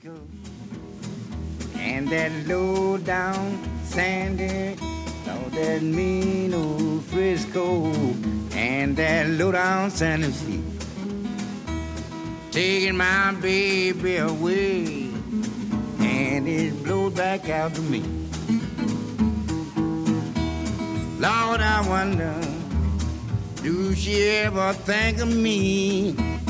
Frisco and that low down Sandy, oh, that mean old Frisco and that low down Sandy feet, taking my baby away, and it blows back out to me. Lord, I wonder, do she ever think of me